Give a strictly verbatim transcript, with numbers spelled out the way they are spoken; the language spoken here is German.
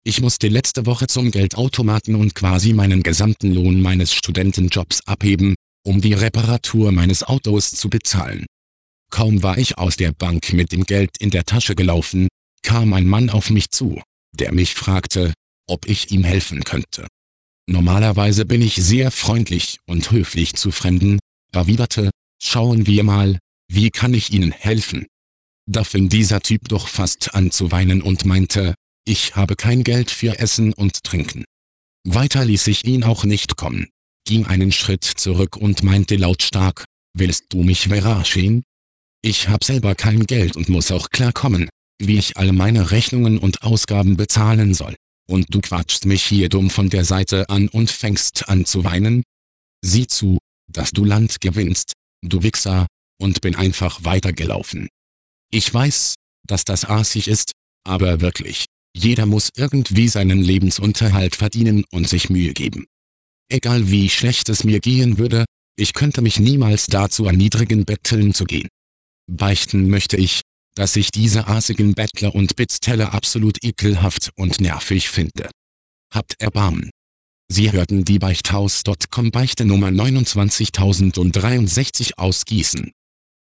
Ich musste letzte Woche zum Geldautomaten und quasi meinen gesamten Lohn meines Studentenjobs abheben, um die Reparatur meines Autos zu bezahlen. Kaum war ich aus der Bank mit dem Geld in der Tasche gelaufen, kam ein Mann auf mich zu, der mich fragte, ob ich ihm helfen könnte. Normalerweise bin ich sehr freundlich und höflich zu Fremden, erwiderte, schauen wir mal, wie kann ich Ihnen helfen? Da fing dieser Typ doch fast an zu weinen und meinte, ich habe kein Geld für Essen und Trinken. Weiter ließ ich ihn auch nicht kommen, ging einen Schritt zurück und meinte lautstark, willst du mich verarschen? Ich hab selber kein Geld und muss auch klarkommen, wie ich alle meine Rechnungen und Ausgaben bezahlen soll. Und du quatschst mich hier dumm von der Seite an und fängst an zu weinen? Sieh zu, dass du Land gewinnst, du Wichser, und bin einfach weitergelaufen. Ich weiß, dass das assig ist, aber wirklich, jeder muss irgendwie seinen Lebensunterhalt verdienen und sich Mühe geben. Egal wie schlecht es mir gehen würde, ich könnte mich niemals dazu erniedrigen, betteln zu gehen. Beichten möchte ich, dass ich diese assigen Bettler und Bittsteller absolut ekelhaft und nervig finde. Habt Erbarmen. Sie hörten die Beichthaus Punkt com Beichte Nummer neunundzwanzigtausenddreiundsechzig aus Gießen.